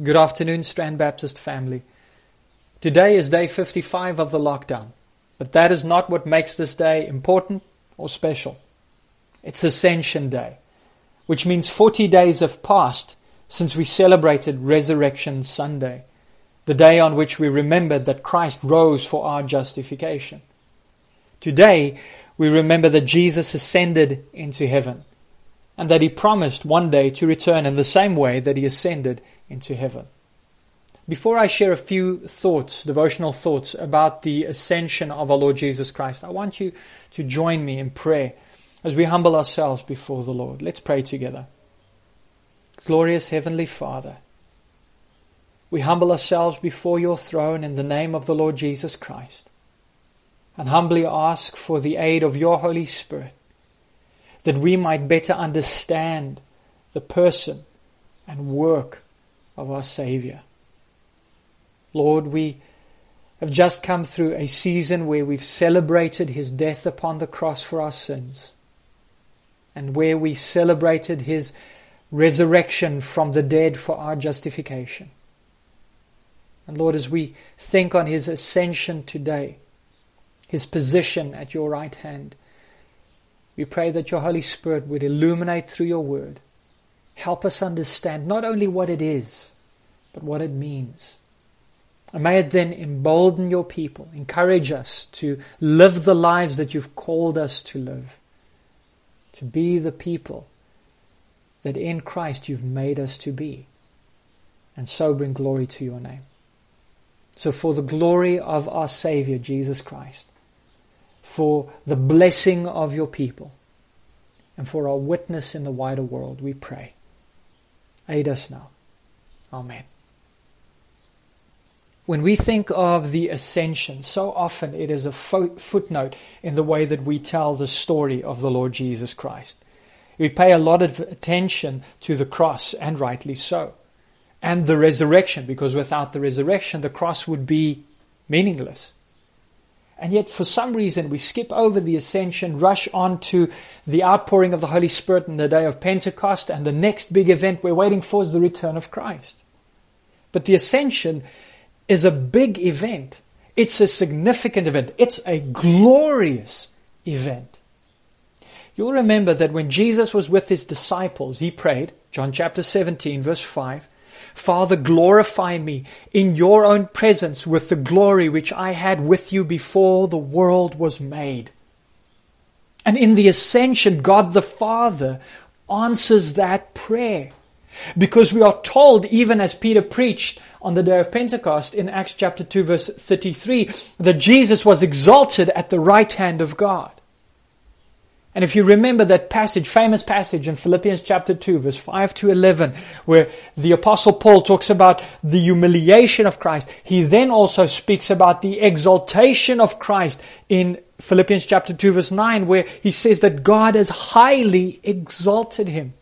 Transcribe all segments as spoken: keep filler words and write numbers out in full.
Good afternoon, Strand Baptist family. Today is day fifty-five of the lockdown, but that is not what makes this day important or special. It's Ascension Day, which means forty days have passed since we celebrated Resurrection Sunday, the day on which we remembered that Christ rose for our justification. Today, we remember that Jesus ascended into heaven, and that He promised one day to return in the same way that He ascended into heaven. Before I share a few thoughts, devotional thoughts about the ascension of our Lord Jesus Christ, I want you to join me in prayer as we humble ourselves before the Lord. Let's pray together. Glorious Heavenly Father, we humble ourselves before Your throne in the name of the Lord Jesus Christ, and humbly ask for the aid of Your Holy Spirit, that we might better understand the person and work of our Savior. Lord, we have just come through a season where we've celebrated His death upon the cross for our sins, and where we celebrated His resurrection from the dead for our justification. And Lord, as we think on His ascension today, His position at Your right hand, we pray that Your Holy Spirit would illuminate through Your word. Help us understand not only what it is, but what it means. And may it then embolden Your people, encourage us to live the lives that You've called us to live, to be the people that in Christ You've made us to be, and so bring glory to Your name. So for the glory of our Savior, Jesus Christ, for the blessing of Your people, and for our witness in the wider world, we pray. Aid us now. Amen. When we think of the ascension, so often it is a fo- footnote in the way that we tell the story of the Lord Jesus Christ. We pay a lot of attention to the cross, and rightly so, and the resurrection, because without the resurrection, the cross would be meaningless. And yet, for some reason, we skip over the ascension, rush on to the outpouring of the Holy Spirit in the day of Pentecost, and the next big event we're waiting for is the return of Christ. But the ascension is a big event. It's a significant event. It's a glorious event. You'll remember that when Jesus was with His disciples, He prayed, John chapter seventeen, verse five, Father, glorify me in Your own presence with the glory which I had with You before the world was made. And in the ascension, God the Father answers that prayer. Because we are told, even as Peter preached on the day of Pentecost in Acts chapter two verse thirty-three, that Jesus was exalted at the right hand of God. And if you remember that passage, famous passage in Philippians chapter two verse five to eleven, where the Apostle Paul talks about the humiliation of Christ, he then also speaks about the exaltation of Christ in Philippians chapter two verse nine, where he says that God has highly exalted Him.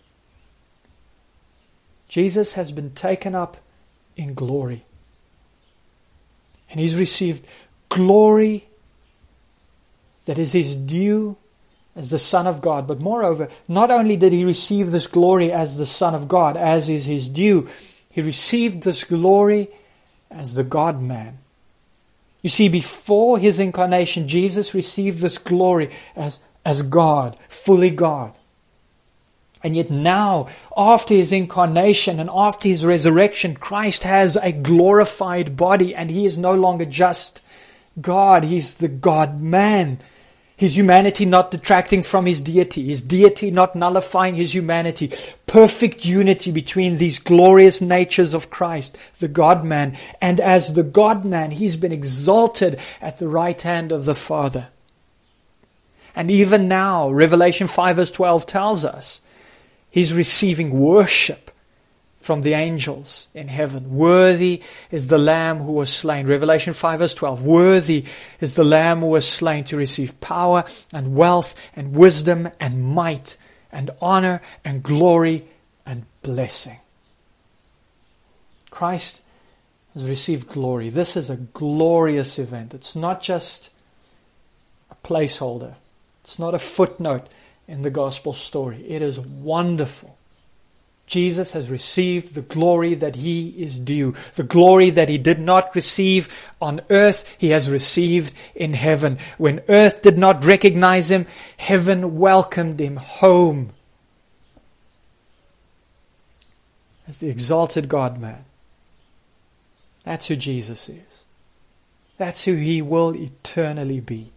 Jesus has been taken up in glory. And He's received glory that is His due as the Son of God. But moreover, not only did He receive this glory as the Son of God, as is His due, He received this glory as the God-man. You see, before His incarnation, Jesus received this glory as, as God, fully God. And yet now, after His incarnation and after His resurrection, Christ has a glorified body, and He is no longer just God. He's the God-man. His humanity not detracting from His deity. His deity not nullifying His humanity. Perfect unity between these glorious natures of Christ, the God-man. And as the God-man, He's been exalted at the right hand of the Father. And even now, Revelation five verse twelve tells us, He's receiving worship from the angels in heaven. Worthy is the Lamb who was slain. Revelation five verse twelve. Worthy is the Lamb who was slain to receive power and wealth and wisdom and might and honor and glory and blessing. Christ has received glory. This is a glorious event. It's not just a placeholder. It's not a footnote in the gospel story. It is wonderful. Jesus has received the glory that he is due. The glory that he did not receive on earth, he has received in heaven. When earth did not recognize him, heaven welcomed him home as the exalted God-man. That's who Jesus is. That's who he will eternally be.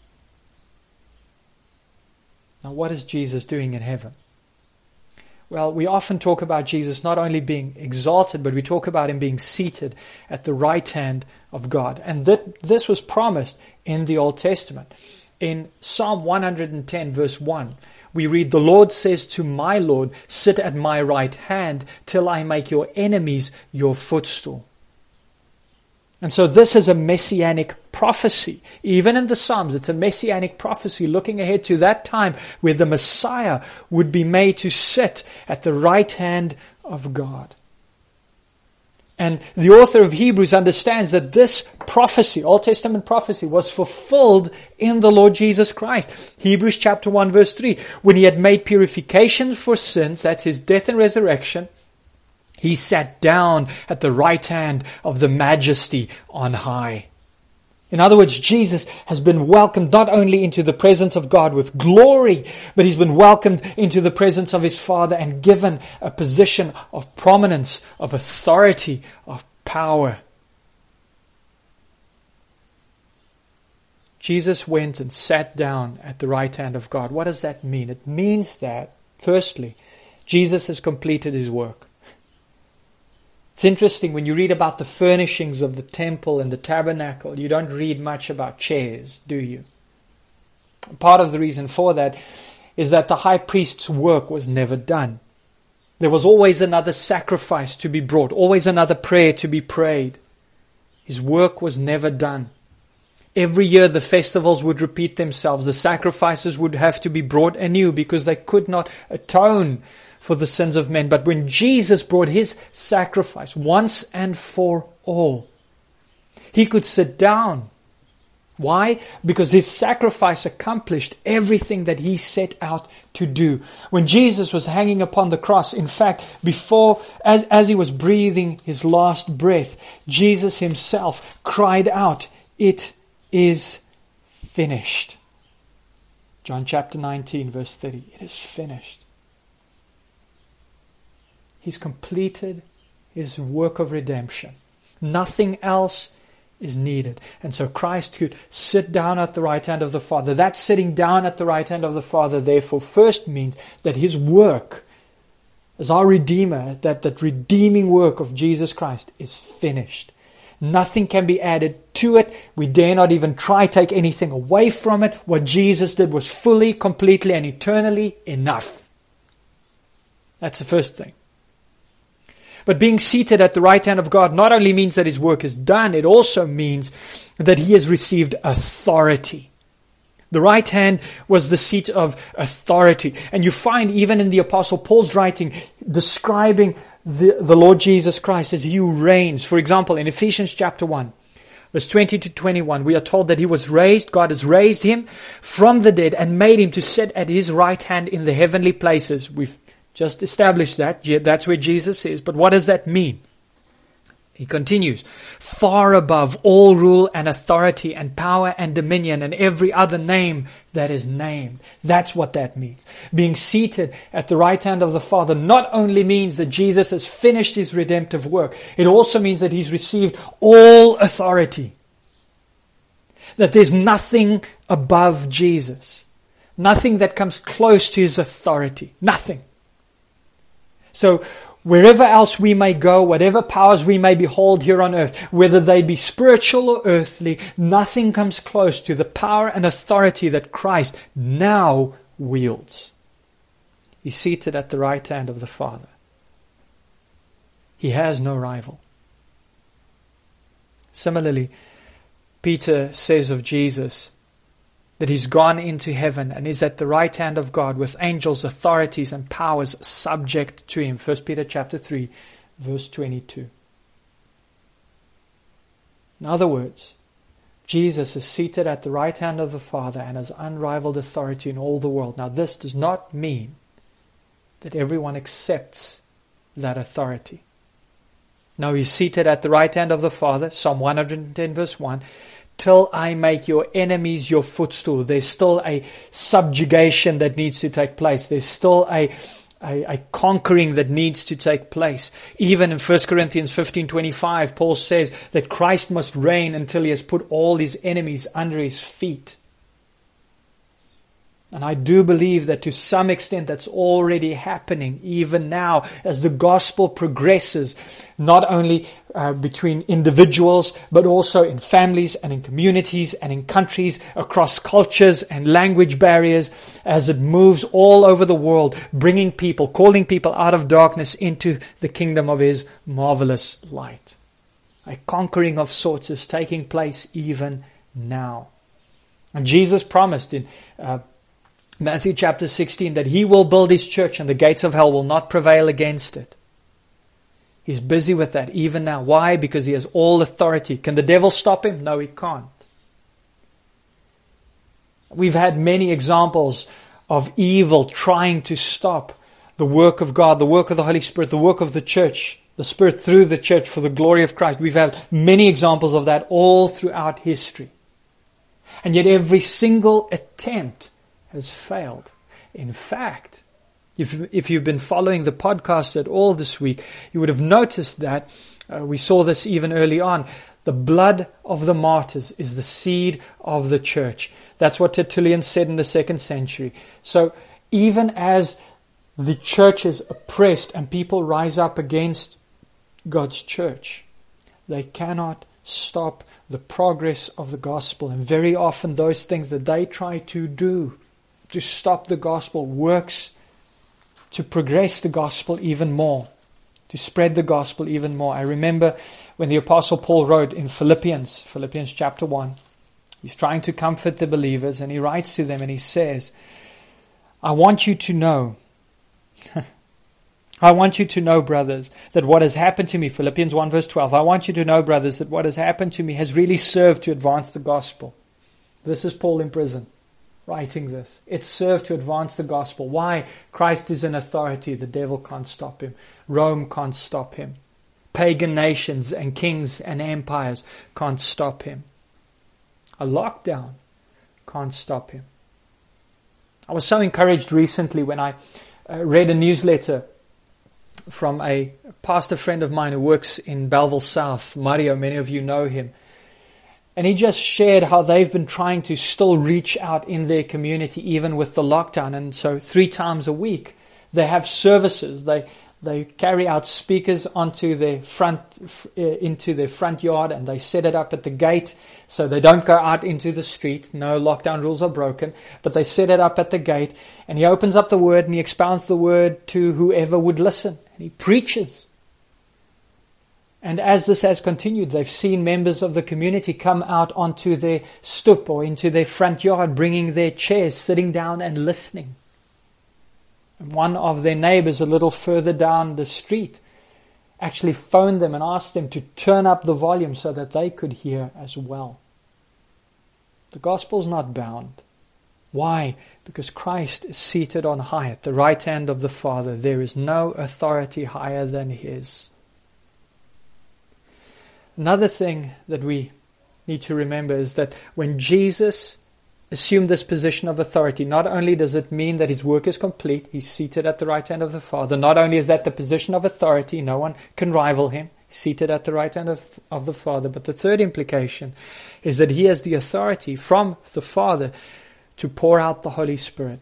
Now, what is Jesus doing in heaven? Well, we often talk about Jesus not only being exalted, but we talk about him being seated at the right hand of God. And that this was promised in the Old Testament. In Psalm one hundred ten, verse one, we read, "The Lord says to my Lord, sit at my right hand till I make your enemies your footstool." And so this is a messianic prophecy. Even in the Psalms, it's a messianic prophecy looking ahead to that time where the Messiah would be made to sit at the right hand of God. And the author of Hebrews understands that this prophecy, Old Testament prophecy, was fulfilled in the Lord Jesus Christ. Hebrews chapter one, verse three, when he had made purifications for sins, that's his death and resurrection, he sat down at the right hand of the Majesty on high. In other words, Jesus has been welcomed not only into the presence of God with glory, but he's been welcomed into the presence of his Father and given a position of prominence, of authority, of power. Jesus went and sat down at the right hand of God. What does that mean? It means that, firstly, Jesus has completed his work. It's interesting when you read about the furnishings of the temple and the tabernacle, you don't read much about chairs, do you? Part of the reason for that is that the high priest's work was never done. There was always another sacrifice to be brought, always another prayer to be prayed. His work was never done. Every year the festivals would repeat themselves. The sacrifices would have to be brought anew because they could not atone for the sins of men. But when Jesus brought his sacrifice once and for all, he could sit down. Why? Because his sacrifice accomplished everything that he set out to do. When Jesus was hanging upon the cross, in fact, before, as, as he was breathing his last breath, Jesus himself cried out, "It is finished." John chapter nineteen, verse thirty. It is finished. He's completed his work of redemption. Nothing else is needed. And so Christ could sit down at the right hand of the Father. That sitting down at the right hand of the Father, therefore, first means that his work as our Redeemer, that, that redeeming work of Jesus Christ is finished. Nothing can be added to it. We dare not even try to take anything away from it. What Jesus did was fully, completely, and eternally enough. That's the first thing. But being seated at the right hand of God not only means that his work is done, it also means that he has received authority. The right hand was the seat of authority. And you find even in the Apostle Paul's writing describing the, the Lord Jesus Christ as he who reigns. For example, in Ephesians chapter one, verse twenty to twenty-one, we are told that he was raised, God has raised him from the dead and made him to sit at his right hand in the heavenly places. We've just established that. That's where Jesus is. But what does that mean? He continues, far above all rule and authority and power and dominion and every other name that is named. That's what that means. Being seated at the right hand of the Father not only means that Jesus has finished his redemptive work, it also means that he's received all authority. That there's nothing above Jesus. Nothing that comes close to his authority. Nothing. So, wherever else we may go, whatever powers we may behold here on earth, whether they be spiritual or earthly, nothing comes close to the power and authority that Christ now wields. He's seated at the right hand of the Father. He has no rival. Similarly, Peter says of Jesus that he's gone into heaven and is at the right hand of God with angels, authorities, and powers subject to him. First Peter chapter three, verse twenty-two. In other words, Jesus is seated at the right hand of the Father and has unrivaled authority in all the world. Now, this does not mean that everyone accepts that authority. Now he's seated at the right hand of the Father, Psalm one hundred ten verse one, till I make your enemies your footstool. There's still a subjugation that needs to take place. There's still a, a, a conquering that needs to take place. Even in First Corinthians fifteen twenty-five, Paul says that Christ must reign until he has put all his enemies under his feet. And I do believe that to some extent that's already happening even now as the gospel progresses, not only uh, between individuals, but also in families and in communities and in countries, across cultures and language barriers, as it moves all over the world, bringing people, calling people out of darkness into the kingdom of his marvelous light. A conquering of sorts is taking place even now. And Jesus promised in uh, Matthew chapter sixteen that he will build his church and the gates of hell will not prevail against it. He's busy with that even now. Why? Because he has all authority. Can the devil stop him? No, he can't. We've had many examples of evil trying to stop the work of God, the work of the Holy Spirit, the work of the church, the Spirit through the church for the glory of Christ. We've had many examples of that all throughout history. And yet every single attempt has failed. In fact, if, if you've been following the podcast at all this week, you would have noticed that, uh, we saw this even early on, the blood of the martyrs is the seed of the church. That's what Tertullian said in the second century. So even as the church is oppressed and people rise up against God's church, they cannot stop the progress of the gospel. And very often those things that they try to do to stop the gospel works to progress the gospel even more, to spread the gospel even more. I remember when the Apostle Paul wrote in Philippians, Philippians chapter one, he's trying to comfort the believers and he writes to them and he says, I want you to know, I want you to know, brothers, that what has happened to me, Philippians one verse twelve, I want you to know, brothers, that what has happened to me has really served to advance the gospel. This is Paul in prison, writing this. It served to advance the gospel. Why? Christ is in authority. The devil can't stop him. Rome can't stop him. Pagan nations and kings and empires can't stop him. A lockdown can't stop him. I was so encouraged recently when I uh, read a newsletter from a pastor friend of mine who works in Belleville South, Mario. Many of you know him. And he just shared how they've been trying to still reach out in their community even with the lockdown. And so three times a week they have services. They they carry out speakers onto their front uh, into their front yard and they set it up at the gate so they don't go out into the street. No lockdown rules are broken, but they set it up at the gate and he opens up the word and he expounds the word to whoever would listen. And he preaches. And as this has continued, they've seen members of the community come out onto their stoep or into their front yard, bringing their chairs, sitting down and listening. And one of their neighbors a little further down the street actually phoned them and asked them to turn up the volume so that they could hear as well. The gospel's not bound. Why? Because Christ is seated on high at the right hand of the Father. There is no authority higher than His. Another thing that we need to remember is that when Jesus assumed this position of authority, not only does it mean that His work is complete, He's seated at the right hand of the Father, not only is that the position of authority, no one can rival Him, He's seated at the right hand of, of the Father, but the third implication is that He has the authority from the Father to pour out the Holy Spirit.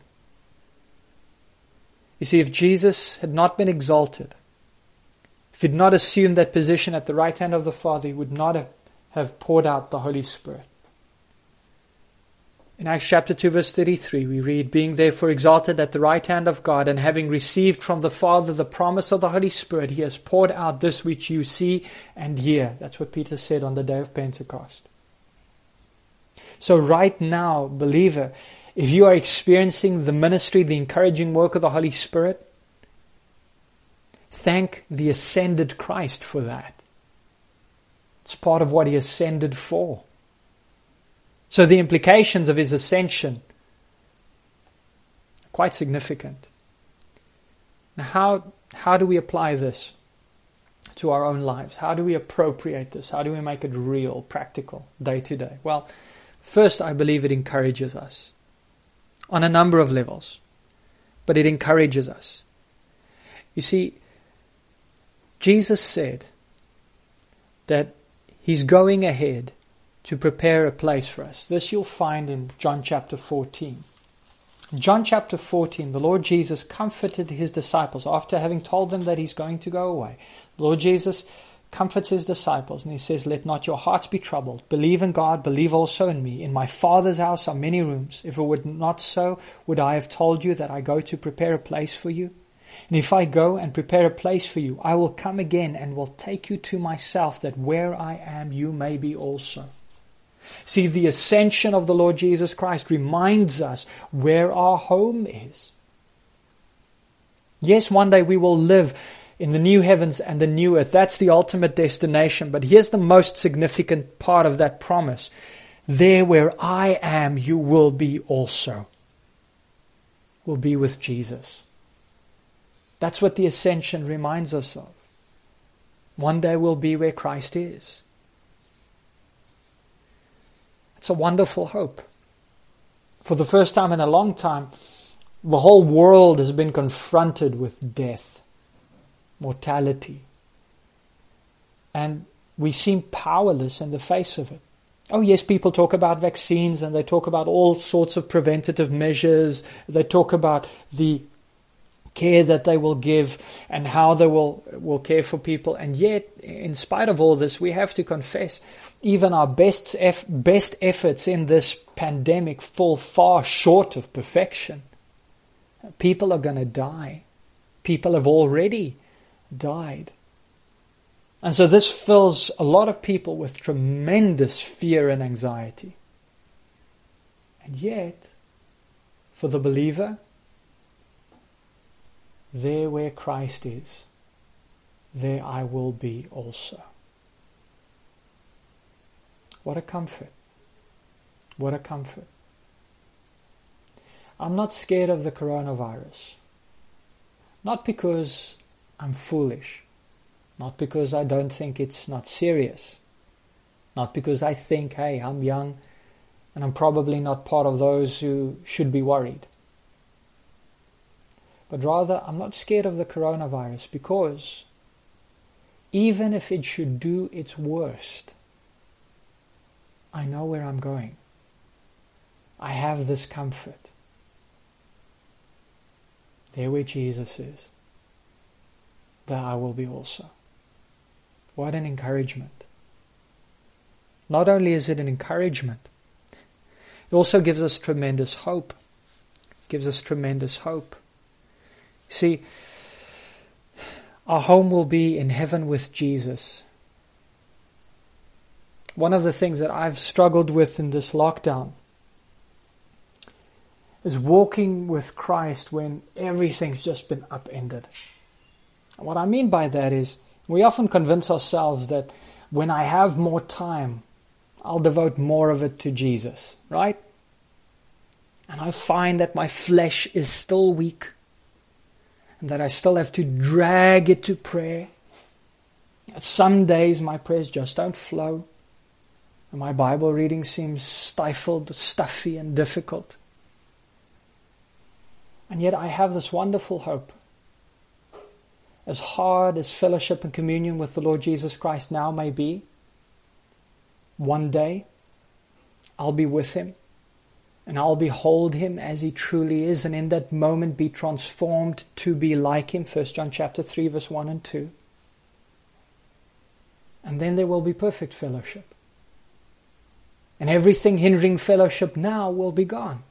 You see, if Jesus had not been exalted, if He had not assumed that position at the right hand of the Father, He would not have, have poured out the Holy Spirit. In Acts chapter two verse thirty-three we read, being therefore exalted at the right hand of God, and having received from the Father the promise of the Holy Spirit, He has poured out this which you see and hear. That's what Peter said on the day of Pentecost. So right now, believer, if you are experiencing the ministry, the encouraging work of the Holy Spirit, thank the ascended Christ for that. It's part of what He ascended for. So the implications of His ascension are quite significant. Now, how how do we apply this to our own lives? How do we appropriate this? How do we make it real, practical, day to day? Well, first, I believe it encourages us on a number of levels, but it encourages us. You see, Jesus said that He's going ahead to prepare a place for us. This you'll find in John chapter fourteen. In John chapter fourteen, the Lord Jesus comforted His disciples after having told them that He's going to go away. The Lord Jesus comforts His disciples and He says, "Let not your hearts be troubled. Believe in God, believe also in me. In my Father's house are many rooms. If it were not so, would I have told you that I go to prepare a place for you? And if I go and prepare a place for you, I will come again and will take you to myself, that where I am, you may be also." See, the ascension of the Lord Jesus Christ reminds us where our home is. Yes, one day we will live in the new heavens and the new earth. That's the ultimate destination. But here's the most significant part of that promise. There where I am, you will be also. Will be with Jesus. That's what the ascension reminds us of. One day we'll be where Christ is. It's a wonderful hope. For the first time in a long time, the whole world has been confronted with death, mortality. And we seem powerless in the face of it. Oh yes, people talk about vaccines and they talk about all sorts of preventative measures. They talk about the care that they will give and how they will, will care for people. And yet, in spite of all this, we have to confess, even our best, eff- best efforts in this pandemic fall far short of perfection. People are going to die. People have already died. And so this fills a lot of people with tremendous fear and anxiety. And yet, for the believer, there where Christ is, there I will be also. What a comfort. What a comfort. I'm not scared of the coronavirus. Not because I'm foolish. Not because I don't think it's not serious. Not because I think, hey, I'm young and I'm probably not part of those who should be worried. But rather, I'm not scared of the coronavirus because even if it should do its worst, I know where I'm going. I have this comfort. There where Jesus is, there I will be also. What an encouragement. Not only is it an encouragement, it also gives us tremendous hope. It gives us tremendous hope. See, our home will be in heaven with Jesus. One of the things that I've struggled with in this lockdown is walking with Christ when everything's just been upended. What I mean by that is, we often convince ourselves that when I have more time, I'll devote more of it to Jesus, right? And I find that my flesh is still weak, and that I still have to drag it to prayer. Some days my prayers just don't flow, and my Bible reading seems stifled, stuffy, and difficult. And yet I have this wonderful hope. As hard as fellowship and communion with the Lord Jesus Christ now may be, one day I'll be with Him, and I'll behold Him as He truly is, and in that moment be transformed to be like Him. First John chapter three, verse one and two. And then there will be perfect fellowship. And everything hindering fellowship now will be gone.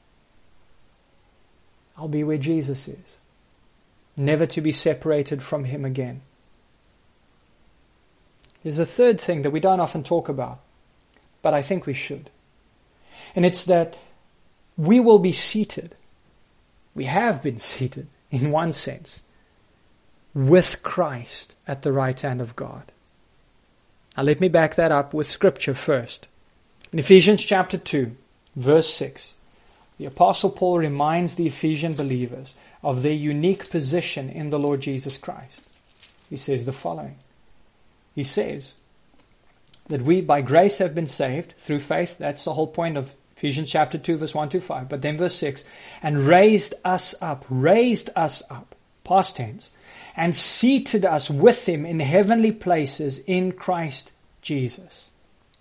I'll be where Jesus is, never to be separated from Him again. There's a third thing that we don't often talk about, but I think we should. And it's that we will be seated, we have been seated, in one sense, with Christ at the right hand of God. Now let me back that up with Scripture first. In Ephesians chapter two, verse six, the Apostle Paul reminds the Ephesian believers of their unique position in the Lord Jesus Christ. He says the following. He says that we by grace have been saved through faith. That's the whole point of Ephesians chapter two, verse one to five. But then verse six, and raised us up, raised us up, past tense, and seated us with him in heavenly places in Christ Jesus.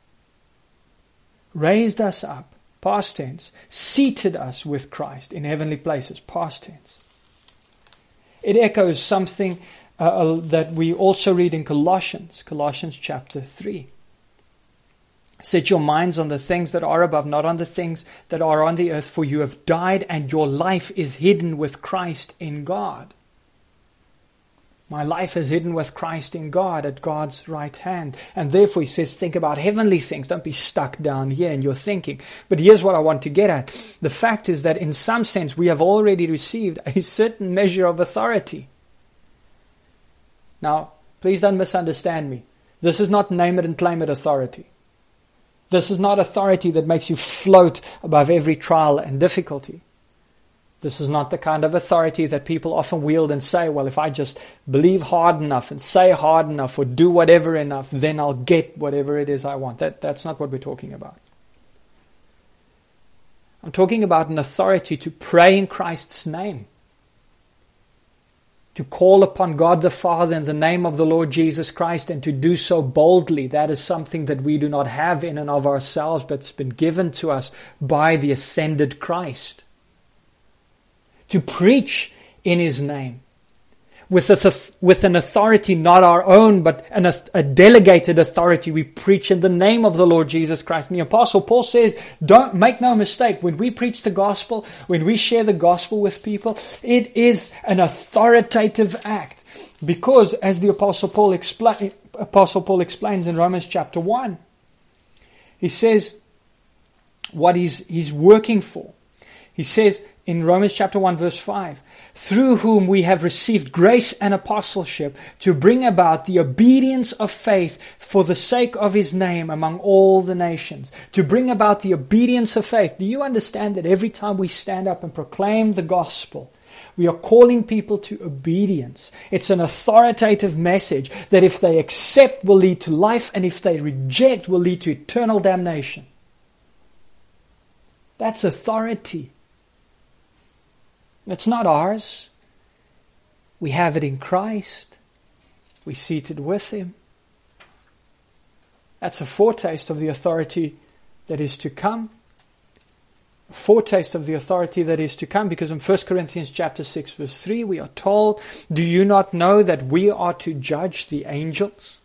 Raised us up, past tense, seated us with Christ in heavenly places, past tense. It echoes something uh, that we also read in Colossians, Colossians chapter three. Set your minds on the things that are above, not on the things that are on the earth, for you have died and your life is hidden with Christ in God. My life is hidden with Christ in God at God's right hand. And therefore he says, think about heavenly things. Don't be stuck down here in your thinking. But here's what I want to get at. The fact is that in some sense we have already received a certain measure of authority. Now, please don't misunderstand me. This is not name it and claim it authority. This is not authority that makes you float above every trial and difficulty. This is not the kind of authority that people often wield and say, well, if I just believe hard enough and say hard enough or do whatever enough, then I'll get whatever it is I want. That, that's not what we're talking about. I'm talking about an authority to pray in Christ's name. To call upon God the Father in the name of the Lord Jesus Christ and to do so boldly. That is something that we do not have in and of ourselves, but it's been given to us by the ascended Christ. To preach in his name with a, with an authority not our own, but an, a delegated authority. We preach in the name of the Lord Jesus Christ. And the Apostle Paul says, don't make no mistake, when we preach the gospel, when we share the gospel with people, it is an authoritative act. Because as the Apostle Paul, expl- Apostle Paul explains in Romans chapter one, he says what he's, he's working for. He says, in Romans chapter one verse five, through whom we have received grace and apostleship to bring about the obedience of faith for the sake of his name among all the nations. To bring about the obedience of faith. Do you understand that every time we stand up and proclaim the gospel, we are calling people to obedience? It's an authoritative message that if they accept will lead to life, and if they reject will lead to eternal damnation. That's authority. It's not ours. We have it in Christ. We're seated with him. That's a foretaste of the authority that is to come. A foretaste of the authority that is to come, because in First Corinthians chapter six verse three we are told, do you not know that we are to judge the angels?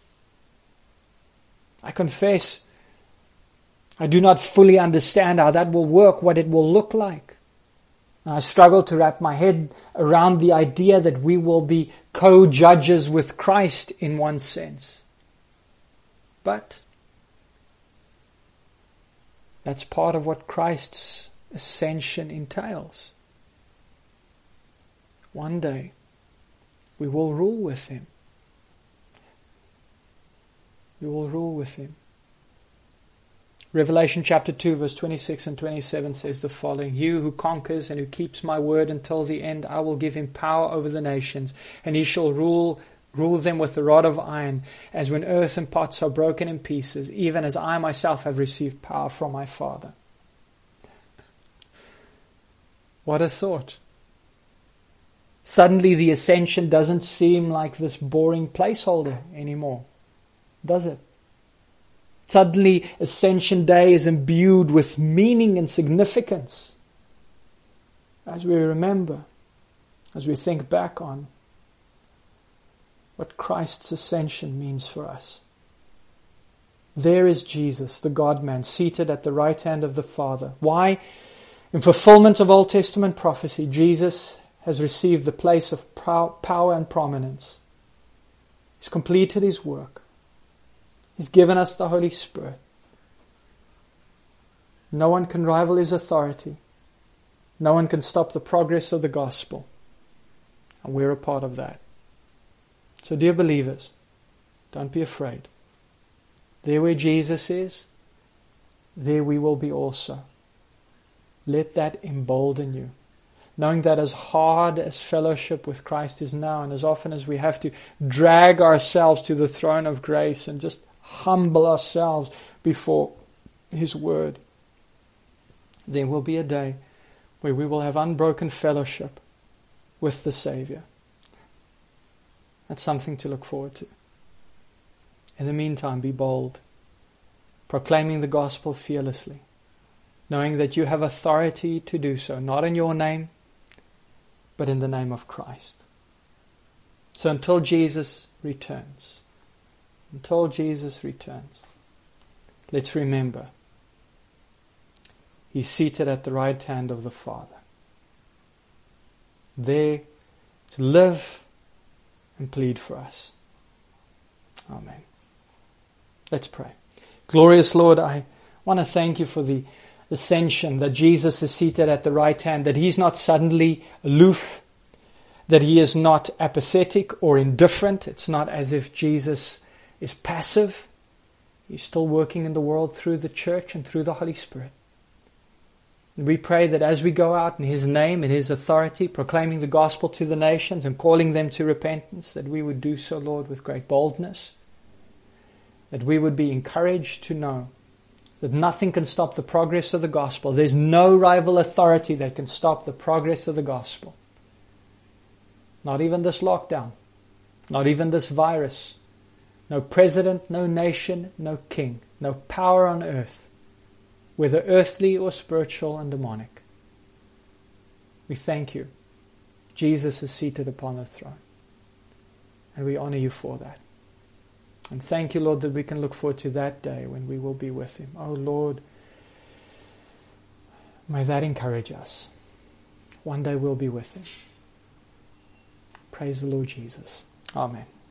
I confess, I do not fully understand how that will work, what it will look like. I struggle to wrap my head around the idea that we will be co-judges with Christ in one sense. But that's part of what Christ's ascension entails. One day we will rule with him. We will rule with him. Revelation chapter two verse twenty-six and twenty-seven says the following, he who conquers and who keeps my word until the end, I will give him power over the nations, and he shall rule rule them with a rod of iron, as when earth and pots are broken in pieces, even as I myself have received power from my Father. What a thought. Suddenly the ascension doesn't seem like this boring placeholder anymore, does it? Suddenly, Ascension Day is imbued with meaning and significance. As we remember, as we think back on what Christ's ascension means for us. There is Jesus, the God-man, seated at the right hand of the Father. Why? In fulfillment of Old Testament prophecy, Jesus has received the place of power and prominence. He's completed his work. He's given us the Holy Spirit. No one can rival his authority. No one can stop the progress of the gospel. And we're a part of that. So dear believers, don't be afraid. There where Jesus is, there we will be also. Let that embolden you. knowing that as hard as fellowship with Christ is now, and as often as we have to drag ourselves to the throne of grace and just humble ourselves before His Word, there will be a day where we will have unbroken fellowship with the Savior. That's something to look forward to. In the meantime, be bold, proclaiming the gospel fearlessly, knowing that you have authority to do so, not in your name, but in the name of Christ. So until Jesus returns, until Jesus returns, let's remember, He's seated at the right hand of the Father, there to live and plead for us. Amen. Let's pray. Glorious Lord, I want to thank You for the ascension, that Jesus is seated at the right hand, that He's not suddenly aloof, that He is not apathetic or indifferent. It's not as if Jesus is passive. He's still working in the world through the church and through the Holy Spirit. And we pray that as we go out in His name, in His authority, proclaiming the gospel to the nations and calling them to repentance, that we would do so, Lord, with great boldness, that we would be encouraged to know that nothing can stop the progress of the gospel. There's no rival authority that can stop the progress of the gospel. Not even this lockdown, not even this virus, no president, no nation, no king, no power on earth, whether earthly or spiritual and demonic. We thank You. Jesus is seated upon the throne. And we honor You for that. And thank You, Lord, that we can look forward to that day when we will be with Him. Oh, Lord, may that encourage us. One day we'll be with Him. Praise the Lord Jesus. Amen.